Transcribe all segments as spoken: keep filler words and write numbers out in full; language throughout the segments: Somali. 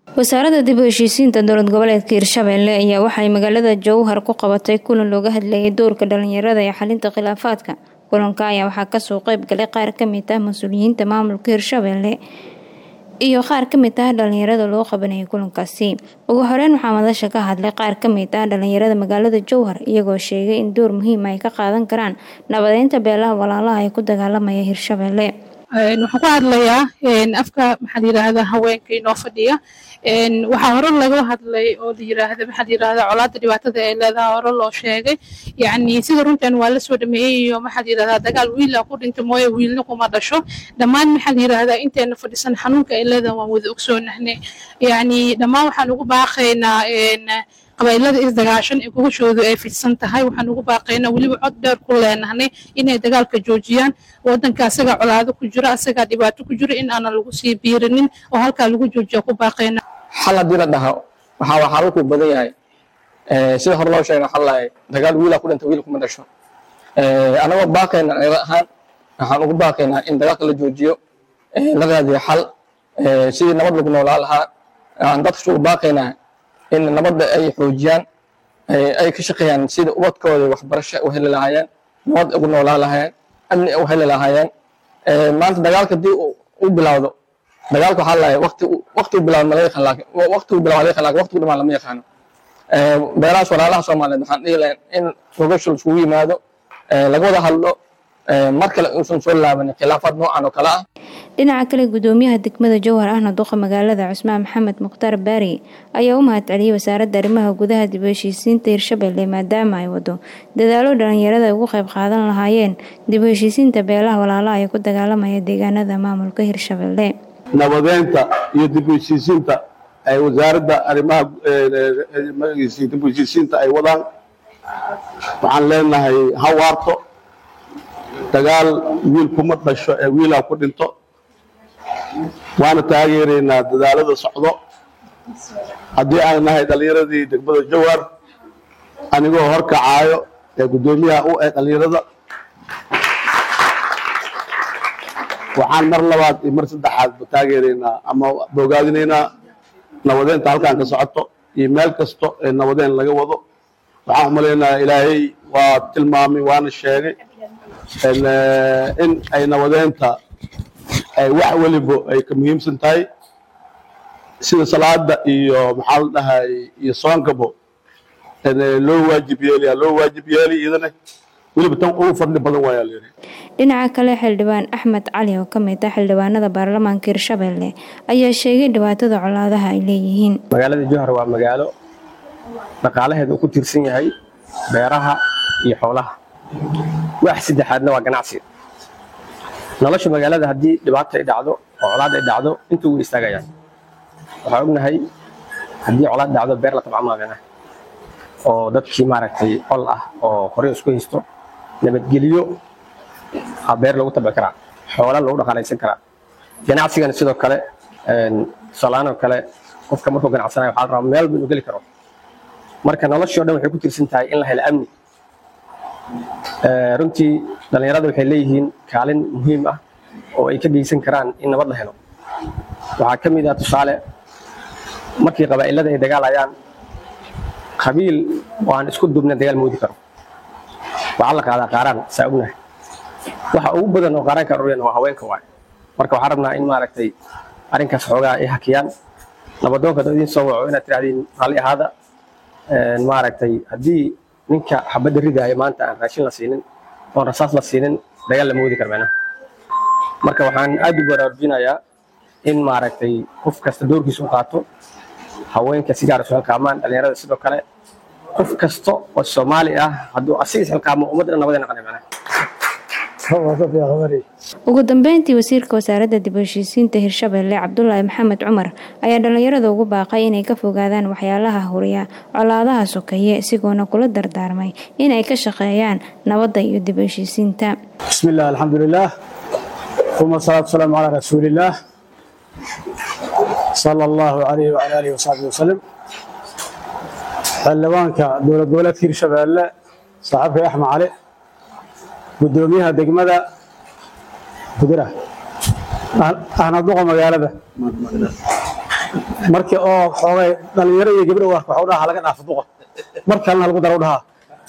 wasaaradda dib u heshiisiinta dowlad goboleedka Hirshabelle ayaa waxay magaalada Jowhar ku qabatay kulan looga hadlayay doorka dhalinyarada ee xalinta khilaafaadka. kulanka ayaa waxaa ka soo qayb galay qaar ka mid ah mas'uuliyiinta maamulka Hirshabelle iyo qaar ka mid ah dhalinyarada loo qabanayay kulankaasi. ugu horeyn waxaa madasha ka hadlay qaar ka mid ah dhalinyarada magaalada Jowhar iyagoo sheegay in door muhiim ah ay ka qaadan karaan nabadeynta beelaha walaalaha ay ku dagaalamaya Hirshabelle. waxaan ku hadlayaa afka maxaa la yiraahdaa haweenka inoo fadhiya waxaa hore laga hadlay oo la yiraahdo maxaa la yiraahdaa colaadda dhibaatada ee leedahay hore loo sheegay yacni sida runtan waa la soo dhameeyay iyo maxaa la yiraahdaa dagaal wiil ku dhintay mooye wiilna kuma dhasho dhammaan maxaa la yiraahdaa inteena fadhisan xanuunka ay leedahay waan wada ogsoonahay yacni dhammaan waxaan ugu baaqaynaa qabaylada isdagaashan ee gogashoodu ay fidsan tahay waxaan ugu baaqaynaa weliba cod dheer ku leenahay inay dagaalka joojiyaan wadanka asaga colaado ku jira asaga dhibaato ku jira in aan lagu sii biirinin oo halka lagu joojiyo ku baaqaynaa xal hadii la dhaho waxa waxa uu ku badan yahay ee sida hor loo sheegay xal lahayd dagaal wiil ku dhintay wiil kuma dhasho ee anaga baaqaynaa ahaan waxaan ugu baaqaynaa in dagaalka la joojiyo ee la raadiyo xal ee sidii nabad lagu noolaa lahaa aan dadka soo baaqaynaa in nabadda ay xoojiyaan ay ka shaqeeyaan sida ubadkooda waxbarasho u heli lahaayeen nabad ugu noolaa lahaayeen amni u heli lahaayeen ee maanta dagaalka dii uu bilowdo dagaalku waxa la waqti waqti uu bilowdo ma laga laakiin waqti uu bilowdo laakiin waqti uu dhamaan lama yaqaan ee beelaha walaalaha Soomaaliyeed waxaan dhiileen in rogasho isugu yimaado ee laga wada hadlo ee marka la uusan soo laaban khilaafad noocan oo kala ah. dhinaca kale gudoomiyaha degmada Jowhar ahna duqa magaalada Cusmaan Maxamed Muqtar Baari ayaa u mahadceliyay wasaaradda arrimaha gudaha dib u heshiisiinta Hirshabelle maadaama ay wado dadaalo dhalinyarada uga qayb qaadan lahaayeen dib u heshiisiinta beelaha walaalaha ay ku dagaalamaya deegaanada maamulka Hirshabelle. nabadeynta iyo dib u heshiisiinta ay wasaaradda arrimaha dib u heshiisiinta ay wadaan waxaan leenahay ha waarto dagaal wiil kuma dhasho ee wiil ku dhinto waana taageeraynaa dadaalada socdo haddii aan nahay dhalinyaradii degmada Jowhar anigoo horkacaayo ee gudoomiyaha u ee dhalinyarada waxaan mar labaad iyo mar saddexaad taageeraynaa ama bogaadinaynaa nabadeynta halkaan ka socoto iyo meel kasto ee nabadeyn laga wado waxaan u maleynayaa ilaahay waa tilmaamay waana sheegay in ay nabadeynta ay wax waliba ay ka muhiimsan tahay sida salaada iyo maxaa la dhahay iyo soonkabo loo waajib yeelaya loo waajib yeelay idana waliba tan ugu fadli badan waa leeyahay. dhinaca kale xildhibaan Axmed Cali oo ka mid ah xildhibaanada baarlamaanka Hirshabelle ayaa sheegay dhibaatada colaadaha ay leeyihiin. magaalada Jowhar waa magaalo dhaqaalaheedu ku tirsan yahay beeraha iyo xoolaha wax saddexaadna waa ganacsi nolosha magaalada haddii dhibaato ay dhacdo oo colaad ay dhacdo intuu way istaagayaan waxaan ognahay haddii colaad dhacdo beer la tabcamaadana oo dadkii maaragtay col ah oo hore isku haysto nabadgeliyo beer lagu tabi karaa xoola lagu dhaqaalaysan karaa ganacsigana sidoo kale salaano kale qofka markuu ganacsanayo waxaa la rabaa meel uu geli karo marka noloshii oo dhan waxay ku tirsan tahay in la helo amni runtii dhalinyarada waxay leeyihiin kaalin muhiim ah oo ay ka geysan karaan in nabad la helo waxaa ka mid ah tusaale markii qabaa'ilada ay dagaalayaan qabiil oo aan isku dubna dagaal moodi karo waxaa la qaadaa qaaraan saa ognahay waxa ugu badan oo qaaraanka ururiyana waa haweenka waay marka waxaan rabnaa in maaragtay arrinkaas xoogaa ay hakiyaan nabadoonka dad idin soo waco inaad tiraahdiin raalli ahaada maaragtay haddii ninka xabadda ridaayo maanta aan raashin la siinin oon rasaas la siinin dagaal la moodi karmeena marka waxaan aad u baraarujinayaa in maaragtay qof kasta doorkiisa u qaato haweenka si gaar ah xilkaamaan dhalinyarada sidoo kale qof kasta oo Soomaali ah hadduu asiga xilkaamo ummadda nabadeena qancina ugu dambeyntii wasiirka wasaaradda dib u heshiisiinta Hirshabelle Cabdullaahi Maxamed Cumar ayaa dhalinyarada ugu baaqay inay ka fogaadaan waxyaalaha huriya colaadaha sokeeye isigoona kula dardaarmay inay ka shaqeeyaan nabadda iyo dib u heshiisiinta. bismillaah alxamdulillaah thumma salaatu salaamu calaa rasuulillaah sallallahu alayhi wa alihi wa sahbihi wasallam. xildhibaanka dowlad goboleedka Hirshabelle saaxiibka Axmed Cali gudoomiyaha degmada Budura ahna duqa magaalada markii oo xoogay dhalinyaro iyo gabdho wax waxa u dhaha laga dhaafo duqa markalna lagu daro dhaha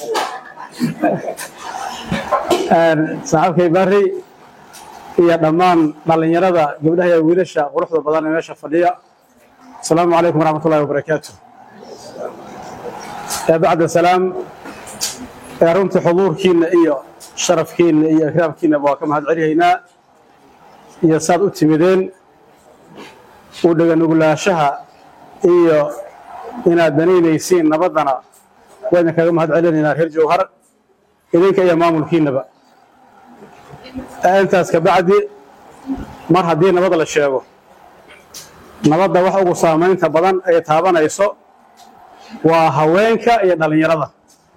aan saaxiibkay bari iyo dhammaan dhalinyarada gabdhaha iyo wiilasha quruxda badan ee meesha fadhiya assalaamu calaykum waraxmatullaahi wabarakaatuh ya bacda salaam runtii xuduurkiina iyo sharafkiina iyo ikraamkiina waa ka mahad celinaynaa iyo saad u timideen u dhagan ugulaashaha iyo inaad danaynaysiin nabadana waan kaga mahad celinaynaa reer Jowhar idinka iyo maamulkiinaba intaas ka bacdi mar haddii nabad la sheego nabadda wax ugu saameynta badan ay taabanayso waa haweenka iyo dhalinyarada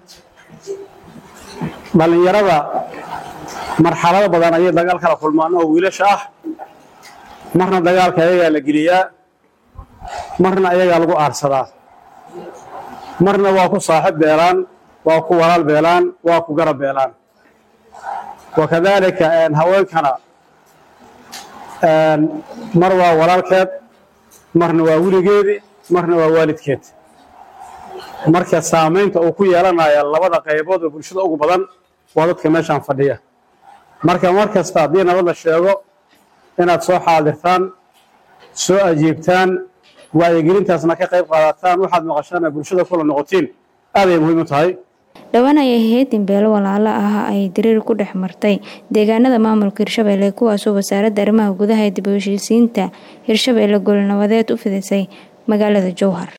dhalinyarada marxalado badan ayay dagaal kala kulmaan oo wiilasha ah marna dagaalka ayagaa la geliyaa marna ayagaa lagu aarsadaa marna waa ku saaxiib beelaan waa ku walaal beelaan waa ku garab beelaan wakadaalika haweenkana mar waa walaalkeed marna waa weligeedii marna waa waalidkeed marka saameynta uu ku yeelanayo labada qaybood oo bulshada ugu badan waa dadka meeshaan fadhiya marka mar kasta haddii nabad la sheego inaad soo xaadirtaan soo ajiibtaan wacyigelintaasna ka qayb qaadataan waxaad maqashaan bulshada kula noqotiin aad ay muhiim u tahay dhawaan ayay ahayd in beelo walaalo ah ay diriir ku dhex martay deegaanada maamulka Hirshabelle kuwaasoo wasaaradda arrimaha gudaha ee dib u heshiisiinta Hirshabelle gol nabadeed u fidisay magaalada Jowhar.